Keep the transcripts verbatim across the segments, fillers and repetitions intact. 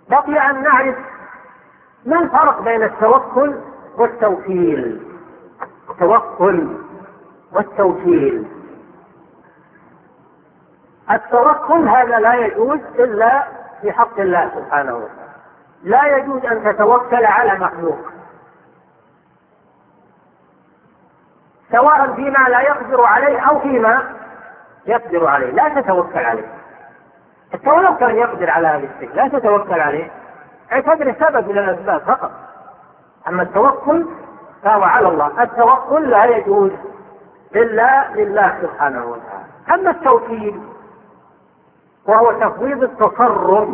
بقي أن نعرف ما الفرق بين التوكل والتوكيل. التوكل والتوكيل. التوكل هذا لا يجوز إلا في حق الله سبحانه وتعالى. لا يجوز أن تتوكل على مخلوق، سواء فيما لا يقدر عليه أو فيما يقدر عليه، لا تتوكل عليه. التوكل كان يقدر على هذا الشيء لا تتوكل عليه، اعتبر سبب من الأسباب فقط. أما التوكل فهو على الله. التوكل لا يجوز إلا لله سبحانه وتعالى. أما التوكيل وهو تفويض التصرف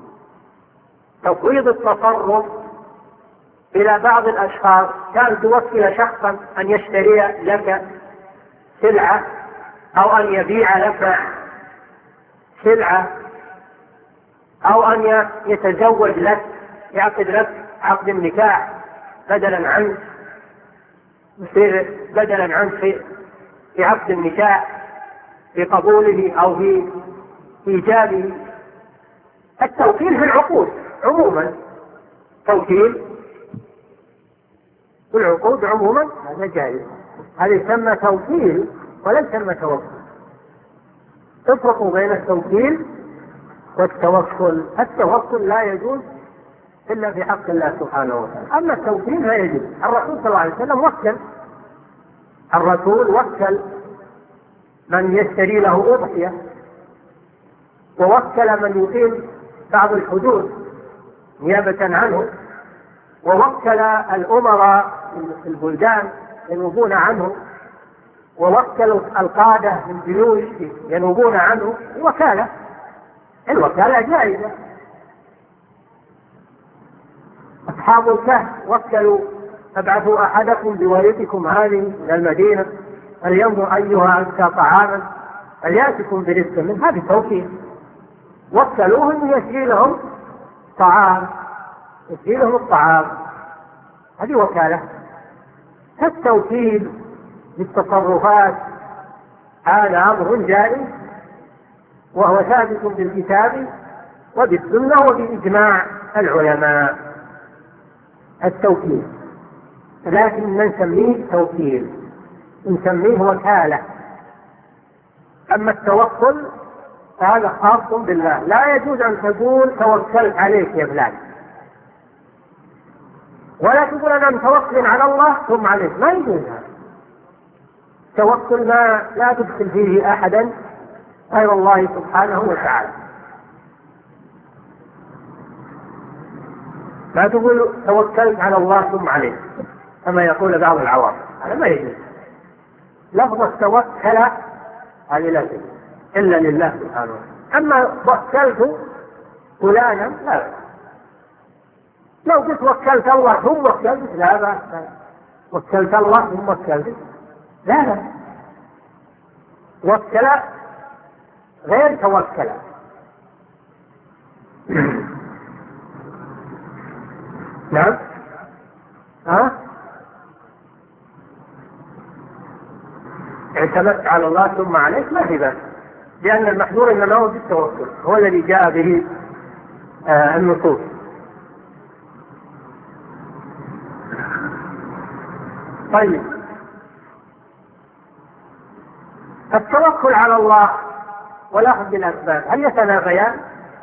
تفويض التصرف إلى بعض الأشخاص، كان توكل شخصا أن يشتري لك سلعة أو أن يبيع لك سلعة أو أن يتزوج لك، يعقد لك عقد النكاح بدلا عنك، يصير بدلا عنك في في عقد النكاح، في قبوله أو في إيجابه. التوكيل في العقود عموما، توكيل في العقود عموما هذا جائز، هذا يسمى توكيل ولا يسمى توكل. تفرق بين التوكيل والتوكل. التوكل لا يجوز إلا في حق الله سبحانه وتعالى، أما التوكيل لا يجوز. الرسول صلى الله عليه وسلم وكل الرسول وكل من يشتري له أضحية، ووكل من يقيم بعض الحدود نيابة عنه، ووكل الأمراء في البلدان ينوبون عنه، ووكل القادة في الجيوش ينوبون عنه. الوكالة الوكالة جائزة. أصحاب الكهف وكلوا ابعثوا أحدكم بوريثكم هذه من المدينة فلينظر أيها أزكى طعاما فليأتكم برزق من هذه توكيل. وكلوهم يشري لهم طعام يشري لهم الطعام، هذه وكالة. التوكيل بالتصرفات هذا أمر جائز، وهو ثابت بالكتاب وبالسنة وبإجماع العلماء. التوكيل لكن ما نسميه توكيل، نسميه وكالة. أما التوكل فهذا خاص بالله، لا يجوز أن تقول توكلت عليك يا فلان، ولا تقول أنا متوكل على الله ثم عليك، ما يجوز هذا. توكل ما لا تدخل فيه أحدا غير الله سبحانه وتعالى. ما تقول توكلت على الله ثم عليك كما يقول بعض العوام، هذا ما يجوز. لفظ التوكل هذه لا تجوز إلا لله سبحانه وتعالى. أما وكلت فلانا لا، لو قلت وكلت الله ثم وكلت لا بأس، وكلت الله ثم وكلت لا لا، وكل غير توكل. نعم ها اعتمدت على الله ثم عليك ما في بأس، لأن المحذور إنما هو بالتوكل، هو الذي جاء به آه النصوص. طيب، التوكل على الله والأخذ بالأسباب هل يتنافيان؟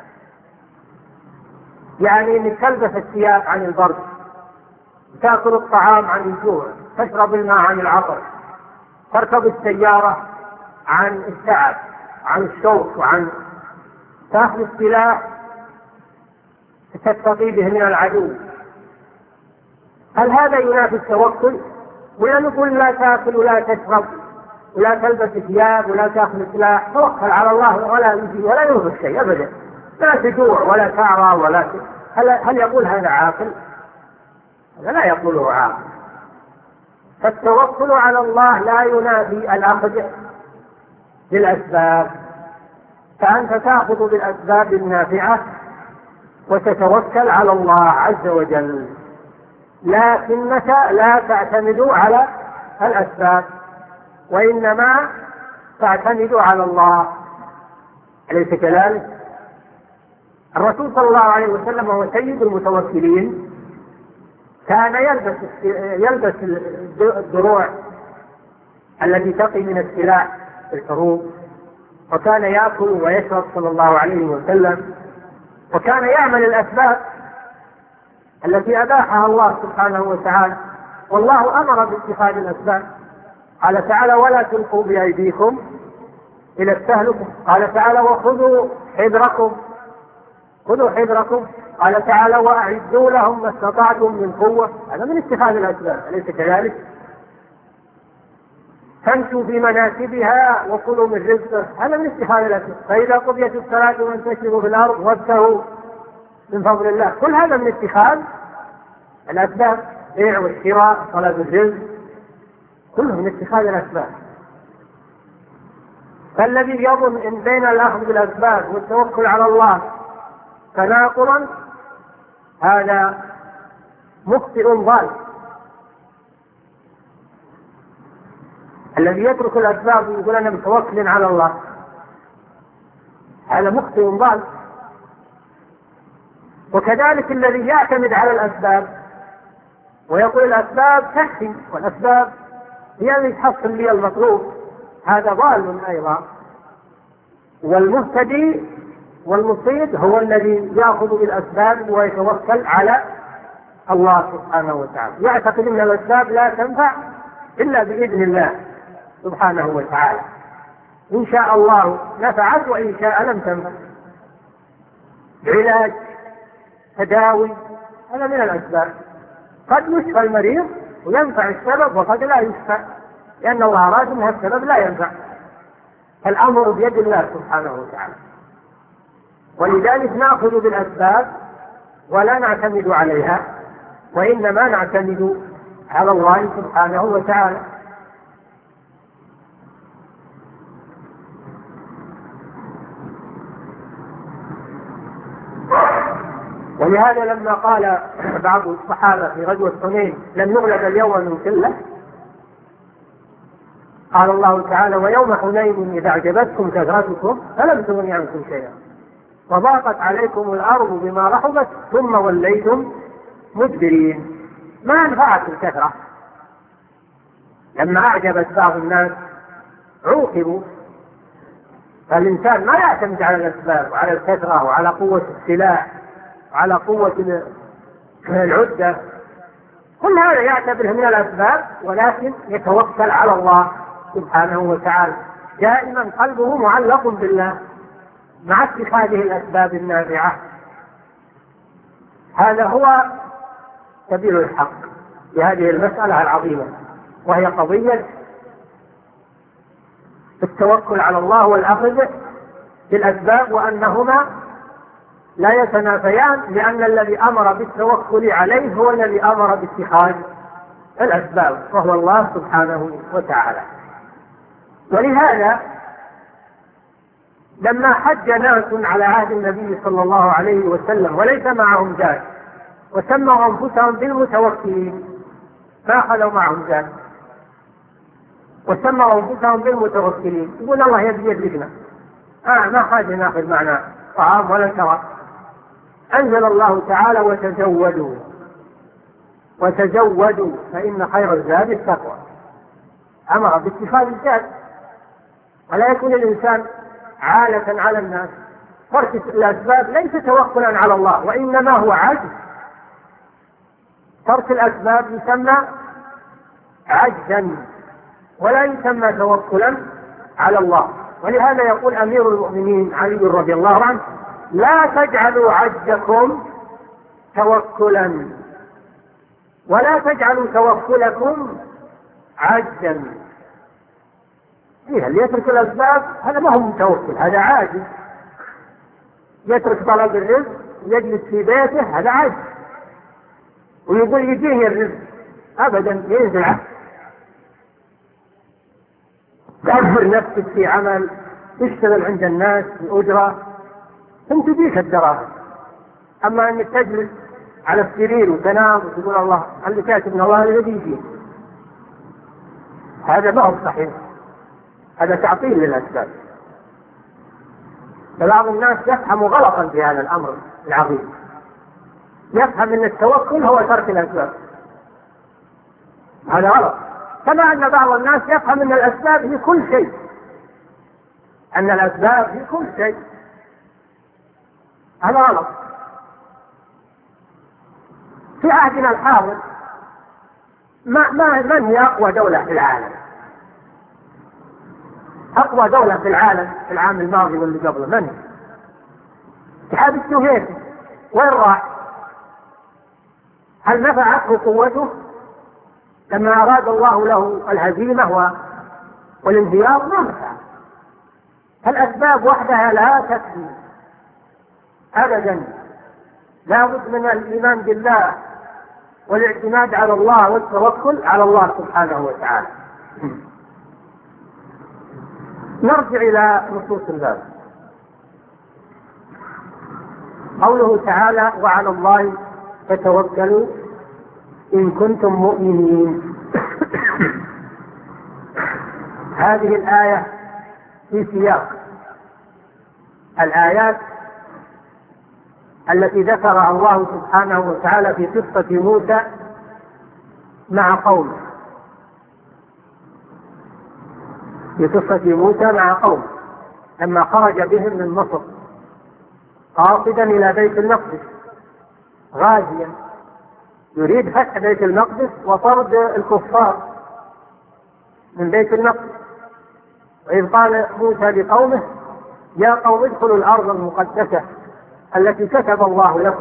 يعني انك تلبس الثياب عن البرد، تأكل الطعام عن الجوع، تشرب الماء عن العطش، تركب السيارة عن التعب، عن الشوك، وعن تأخذ السلاح تتقي به من العدو. هل هذا ينافي التوكل؟ ولا نقول لا تأكل ولا تشرب ولا تلبس ثياب ولا تأخذ سلاح، توكل على الله ولا يجي ولا ينفع شيء أبدا، لا تجوع ولا تعرى ولا ت... هل... هل يقول هذا عاقل؟ هذا لا يقوله عاقل. فالتوكل على الله لا ينافي الأخذ بالأسباب، فأنت تأخذ بالأسباب النافعة وتتوكل على الله عز وجل، لكنك لا تعتمد على الأسباب، وإنما تعتمد على الله. أليس كذلك؟ الرسول صلى الله عليه وسلم وهو سيد المتوكلين كان يلبس يلبس الدروع التي تقي من السلاح في الحروب، وكان يأكل ويشرب صلى الله عليه وسلم، وكان يعمل الأسباب التي أباحها الله سبحانه وتعالى، والله أمر باتخاذ الأسباب. قال تعالى: ولا تلقوا بأيديكم إلى التهلكة. قال تعالى: وخذوا حذركم خذوا حذركم. قال تعالى: وأعدوا لهم ما استطعتم من قوة. هذا من اتخاذ الأسباب، أليس كذلك؟ فامشوا في مناكبها وكلوا من رزقه، هذا من اتخاذ الأسباب. فإذا قضيت الصلاة وانتشروا في الأرض وابتغوا من فضل الله، كل هذا من اتخاذ الأسباب. بيع والشراء، طلب الرزق، كله من اتخاذ الأسباب. فالذي يظن إن بين الأخذ بالأسباب والتوكل على الله تناقضا هذا مخطئ ضال. الذي يترك الأسباب ويقول أنا متوكل على الله هذا مخطئ ضال. وكذلك الذي يعتمد على الأسباب ويقول الأسباب تكفي والأسباب هي اللي تحصل لي المطلوب، هذا ضال أيضا. والمهتدي والمصيب هو الذي يأخذ بالأسباب ويتوكل على الله سبحانه وتعالى، يعتقد أن الأسباب لا تنفع إلا بإذن الله سبحانه وتعالى، إن شاء الله نفعت وإن شاء لم تنفع. علاج، تداوي، هذا من الأسباب. قد يشفى المريض وينفع السبب وقد لا يشفى، لأن الله أراد أن السبب لا ينفع. الأمر بيد الله سبحانه وتعالى، ولذلك نأخذ بالأسباب ولا نعتمد عليها، وإنما نعتمد على الله سبحانه وتعالى. ولهذا لما قال بعض الصحابة في غزوة حنين: لن نغلب اليوم من قلة، قال الله تعالى: ويوم حنين إذا أعجبتكم كثرتكم فلم تغن عنكم شيئا وضاقت عليكم الأرض بما رحبت ثم وليتم مدبرين. ما نفعت الكثرة، لما أعجبت بعض الناس عوقبوا. فالإنسان ما يعتمد على الأسباب وعلى الكثرة وعلى قوة السلاح وعلى قوة العدة، كل هذا يعتبره من الأسباب، ولكن يتوكل على الله سبحانه وتعالى، دائما قلبه معلق بالله مع اتخاذه الأسباب النافعة. هذا هو سبيل الحق في هذه المسألة العظيمة، وهي قضية التوكل على الله والأخذ بالأسباب، وأنهما لا يتنافيان، لأن الذي أمر بالتوكل عليه هو الذي أمر باتخاذ الأسباب، وهو الله سبحانه وتعالى. ولهذا لما حج ناس على عهد النبي صلى الله عليه وسلم وليس معهم زاد وسموا أنفسهم بالمتوكلين، ما أخذوا معهم زاد وسموا أنفسهم بالمتوكلين، يقول الله يبي يدركنا، آه ما حاجة ناخذ معنا طعام ولا شراب. أنزل الله تعالى: وتزودوا وتزودوا فإن خير الزاد التقوى. أمر باتخاذ الزاد، ولا يكون الإنسان عالة على الناس. ترك الأسباب ليس توكلا على الله، وإنما هو عجز. ترك الأسباب يسمى عجزا ولا يسمى توكلا على الله. ولهذا يقول أمير المؤمنين علي رضي الله عنه: لا تجعلوا عجزكم توكلا ولا تجعلوا توكلكم عجزا. إيه اللي يترك الأسباب هذا ما هو متوكل، هذا عاجز. يترك طلب الرزق يجلس في بيته، هذا عاجز. ويقول يجيه الرزق، أبدا ينزل عنه. تأجر نفسك في عمل، تشتغل عند الناس بأجرة، ثم تجيك الدراهم. أما أنك تجلس على السرير وتنام وتقول الله اللي كاتب من الله الذي يجيك، هذا ما هو صحيح، هذا تعطيل للأسباب. فبعض الناس يفهم غلطا في هذا الأمر العظيم، يفهم أن التوكل هو ترك الأسباب، هذا غلط. كما أن بعض الناس يفهم أن الأسباب هي كل شيء، أن الأسباب هي كل شيء، هذا غلط. في عهدنا الحاضر ما ما من هي أقوى دولة في العالم؟ أقوى دولة في العالم في العام الماضي واللي قبله من؟ الاتحاد السوفيتي. وين راح؟ هل نفعته قوته لما أراد الله له الهزيمة والانهيار؟ ما نفع. الأسباب وحدها لا تكفي أبدا، لا بد من الإيمان بالله والاعتماد على الله والتوكل على الله سبحانه وتعالى. نرجع إلى نصوص الباب. قوله تعالى: وعلى الله فتوكلوا إن كنتم مؤمنين. هذه الآية في سياق الآيات التي ذكرها الله سبحانه وتعالى في قصة موسى مع قومه، في قصة موسى مع قومه لما خرج بهم من مصر قاصدا إلى بيت المقدس غازيا يريد فتح بيت المقدس وطرد الكفار من بيت المقدس. وإذ قال موسى لقومه: يا قوم ادخلوا الأرض المقدسة التي كتب الله لكم.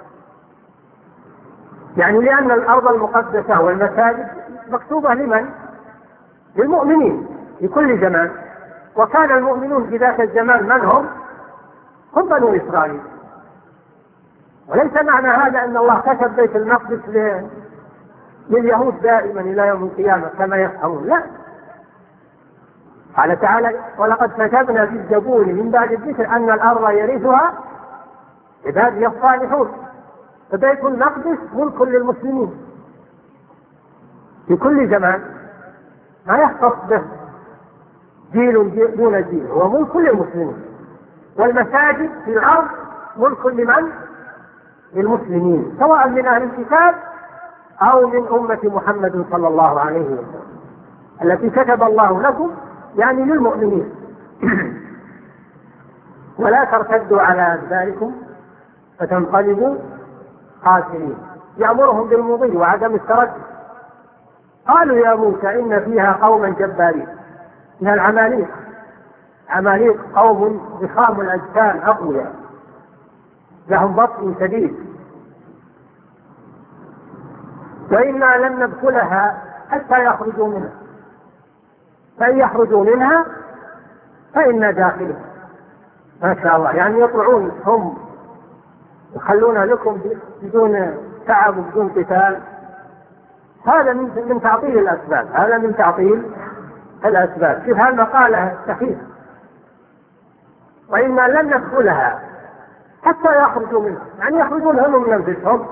يعني لأن الأرض المقدسة والمساجد مكتوبة لمن؟ للمؤمنين في كل زمان، وكان المؤمنون في ذاك الزمان من هم؟ هم بنو إسرائيل. وليس معنى هذا أن الله كتب بيت المقدس لليهود دائما إلى يوم القيامة كما يفهمون، لا. قال تعالى: ولقد كتبنا في الزبور من بعد الذكر أن الأرض يرثها عبادي الصالحون. فبيت المقدس ملك للمسلمين في كل زمان، ما يختص به جيل دون جيل، هو ملك للمسلمين. والمساجد في الأرض ملك لمن؟ للمسلمين، سواء من أهل الكتاب أو من أمة محمد صلى الله عليه وسلم التي كتب الله لكم، يعني للمؤمنين. ولا ترتدوا على أدباركم فتنقلبوا خاسرين. يأمرهم بالمضي وعدم التردد. قالوا: يا موسى إن فيها قوما جبارين، من العماليق. عماليق قوم ضخام الأجسام أقوياء لهم بطن شديد، وإنا لن ندخلها حتى يخرجوا منها، فإن يخرجوا منها فإنا داخلها. ما شاء الله، يعني يطلعون هم يخلون لكم بدون تعب وبدون قتال. هذا من من تعطيل الأسباب، هذا من تعطيل الأسباب. شوف هالمقالة السخيفة: وإنا لن ندخلها حتى يخرجوا منها، يعني يخرجون هم من أنفسهم،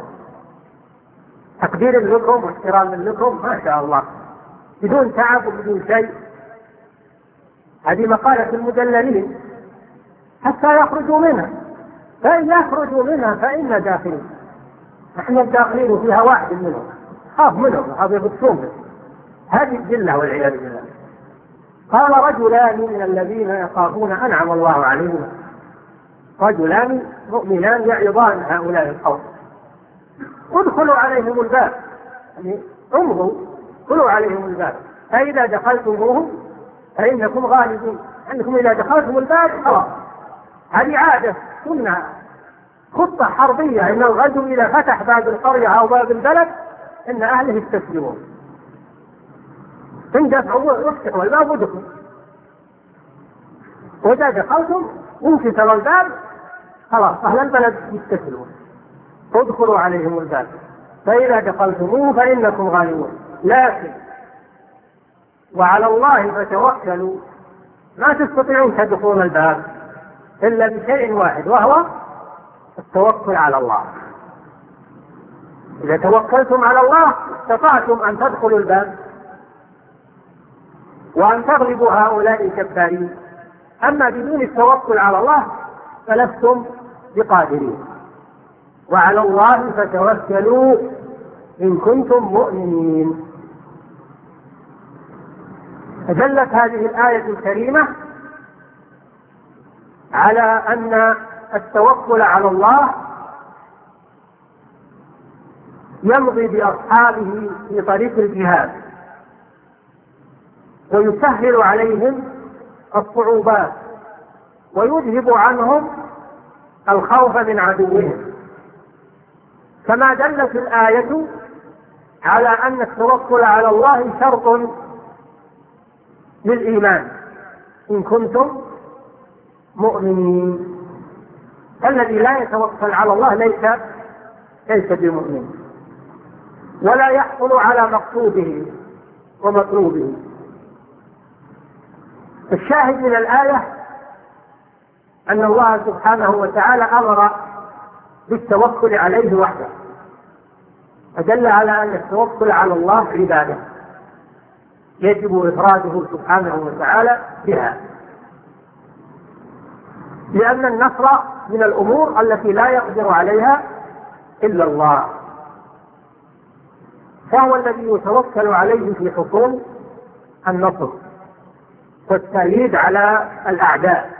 تقدير لكم واحترام لكم، ما شاء الله، بدون تعب وبدون شيء. هذه مقالة المدللين: حتى يخرجوا منها، فإن يخرجوا منها فإنا داخلين. نحن الداخلين فيها واحد منهم، خاف منهم، هذا يبصون. هذه الذلة والعياذ بالله. قال: رجلان من الذين يخافون أنعم الله عليهم، رجلان مؤمنان يعظان هؤلاء القوم، ادخلوا عليهم الباب، يعني امضوا ادخلوا عليهم الباب، فإذا دخلتموهم فإنكم غالبون. أنكم إذا دخلتم الباب خلاص، هذه عادة سنة، خطة حربية، إن الغزو إذا فتح باب القرية أو باب البلد إن أهله يستسلمون، اندفعوا وافتحوا الباب ودخلوا. وإذا دخلتم انكسر الباب خلاص أهل البلد يستسلمون، ادخلوا عليهم الباب فإذا دخلتموه فإنكم غالبون. لكن وعلى الله فتوكلوا، ما تستطيعون تدخلون الباب إلا بشيء واحد، وهو التوكل على الله. إذا توكلتم على الله استطعتم أن تدخلوا الباب وأن تغلبوا هؤلاء الجبارين. أما بدون التوكل على الله فلستم بقادرين، وعلى الله فتوكلوا إن كنتم مؤمنين. فدلت هذه الآية الكريمة على أن التوكل على الله يمضي بأصحابه في طريق الجهاد ويسهل عليهم الصعوبات ويذهب عنهم الخوف من عدوهم، كما دلت الآية على أن التوكل على الله شرط للإيمان إن كنتم مؤمنين. الذي لا يتوكل على الله ليس ليس بمؤمن ولا يحصل على مقصوده ومطلوبه. الشاهد من الآية أن الله سبحانه وتعالى أمر بالتوكل عليه وحده، فدل على أن التوكل على الله عبادة يجب إفراده سبحانه وتعالى بها، لأن النصر من الأمور التي لا يقدر عليها إلا الله، فهو الذي يتوكل عليه في حصول النصر والتأييد على الأعداء.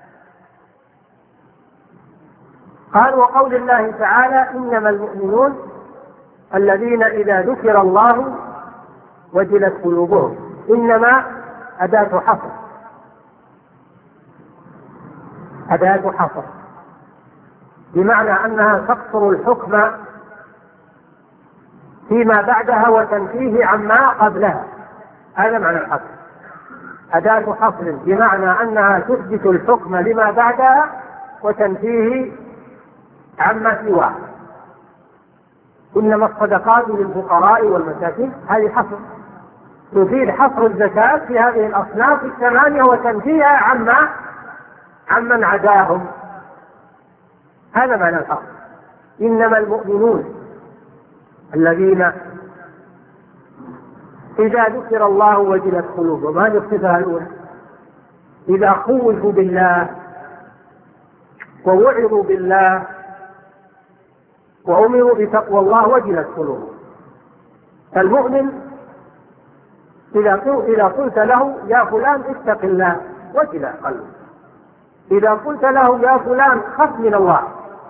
قال: وقول الله تعالى: إنما المؤمنون الذين إذا ذكر الله وجلت قلوبهم. إنما أداة حصر، أداة حصر بمعنى أنها تقصر الحكم فيما بعدها وتنفيه عما قبلها، هذا معنى الحصر. أداة حصر بمعنى أنها تثبت الحكم لما بعدها وتنفيه عما سواه. إنما الصدقات للفقراء والمساكين، هذه حصر تفيد حصر الزكاة في هذه الأصناف الثمانية وتنفيها عما عمن عداهم، هذا معنى الحصر. إنما المؤمنون الذين إذا ذكر الله وجلت قلوبهم، هذه الصفة الأولى. إذا خوفوا بالله ووعظوا بالله وأمروا بتقوى الله وجلت قلوبهم. المؤمن إذا قلت له يا فلان اتق الله وجل قلبه، إذا قلت له يا فلان خف من الله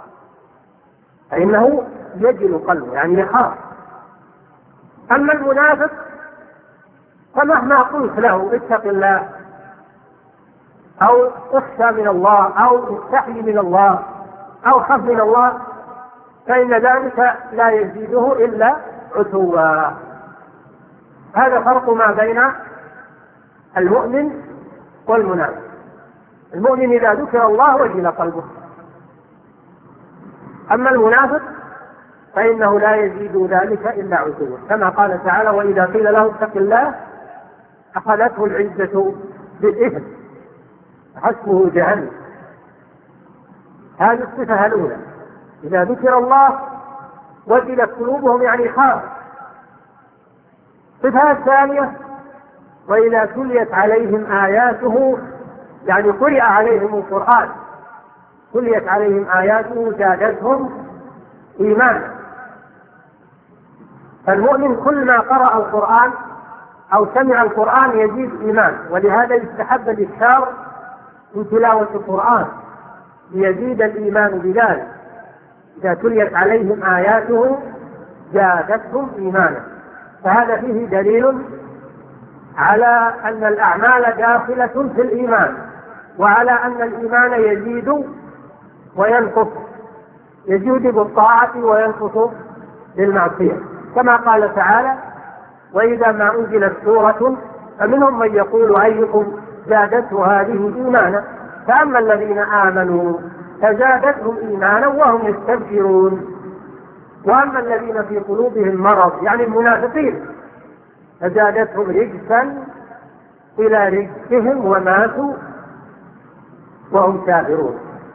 فإنه يجل قلبه، يعني يخاف. أما المنافق فمهما قلت له اتق الله أو اخشى من الله أو استحي من الله أو خف من الله فإن ذلك لا يزيده إلا عتوا. هذا فرق ما بين المؤمن والمنافق. المؤمن إذا ذكر الله وجل قلبه، أما المنافق فإنه لا يزيد ذلك إلا عتوا، كما قال تعالى: وإذا قيل له اتق الله أخذته العزة بالإثم حسبه جهنم. هذه الصفة الأولى، إذا ذكر الله وجلت قلوبهم يعني خاف. الصفة الثانية: وإذا تليت عليهم آياته، يعني قرئ عليهم القرآن، تليت عليهم آياته زادتهم إيمانا. فالمؤمن كل ما قرأ القرآن أو سمع القرآن يزيد إيمان، ولهذا يستحب الإكثار من تلاوة القرآن ليزيد الإيمان بذلك. إذا تليت عليهم آياته زادتهم إيمانا، فهذا فيه دليل على أن الأعمال داخلة في الإيمان، وعلى أن الإيمان يزيد وينقص، يزيد بالطاعة وينقص بالمعصية، كما قال تعالى: وإذا ما أنزلت سورة فمنهم من يقول أيكم زادته هذه إيمانا، فأما الذين آمنوا فزادتهم إيمانا وهم يستبشرون، وأما الذين في قلوبهم مرض يعني المنافقين فزادتهم رجسا إلى رجسهم وماتوا وهم كافرون.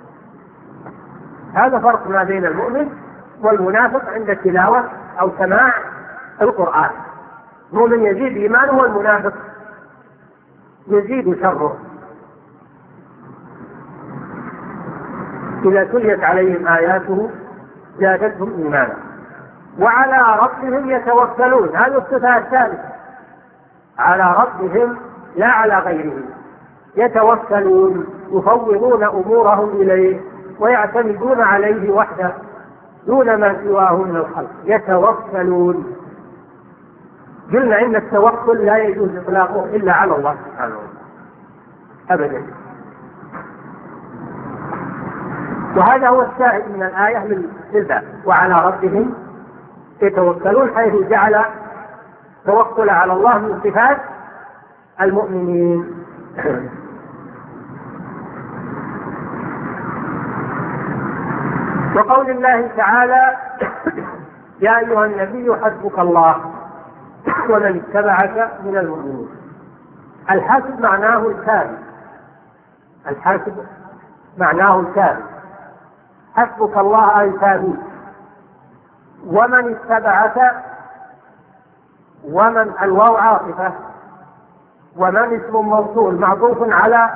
هذا فرق ما بين المؤمن والمنافق عند تلاوة أو سماع القرآن. المؤمن يزيد إيمانه والمنافق يزيد شره. إذا تليت عليهم آياته زادتهم إيمانا وعلى ربهم يتوكلون. هذه الصفة الثالثة، على ربهم لا على غيره، يتوكلون يفوضون أمورهم إليه ويعتمدون عليه وحده دون ما سواه من الخلق. يتوكلون. قلنا إن التوكل لا يجوز إطلاقه إلا على الله سبحانه وتعالى أبدا. وهذا هو الشاهد من الآية للباب، وعلى ربهم يتوكلون، حيث جعل توكل على الله من صفات المؤمنين. وقول الله تعالى: يا أيها النبي حسبك الله ومن اتبعك من المؤمنين. الحسب معناه الكامل، الحسب معناه الكامل، حسبك الله أي كافي. ومن اتبعك، ومن الواو عاطفة، ومن اسم موصول معطوف على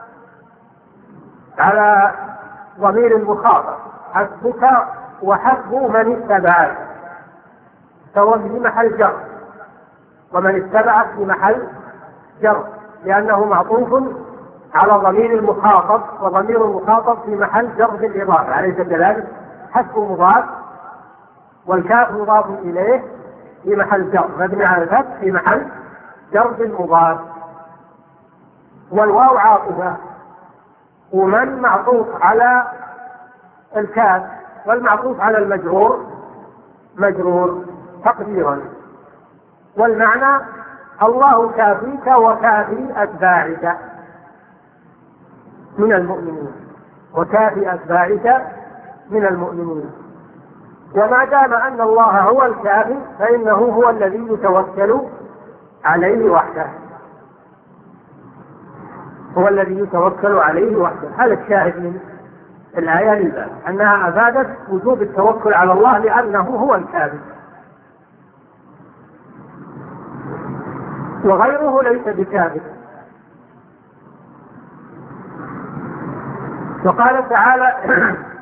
على ضمير المخاطب. حسبك وحسب من اتبعك سواء في محل جر، ومن اتبعك في محل جر لأنه معطوف على ضمير المخاطب، وضمير المخاطب في محل جر بالإضافة، أليس كذلك؟ حسب مضاف والكاف مضاف إليه في محل جر مبني على الفتح في محل جر بالمضاف. والواو عاطفة، ومن معطوف على الكاف، والمعطوف على المجرور مجرور تقديرا. والمعنى: الله كافيك وكافي أتباعك من المؤمنين، وكافي أتباعك من المؤمنين. وما دام أن الله هو الكافي فإنه هو الذي يتوكل عليه وحده، هو الذي يتوكل عليه وحده. هذا الشاهد من الآية للباب، أنها أفادت وجوب التوكل على الله لأنه هو الكافي، وغيره ليس بكافي. وقال تعالى: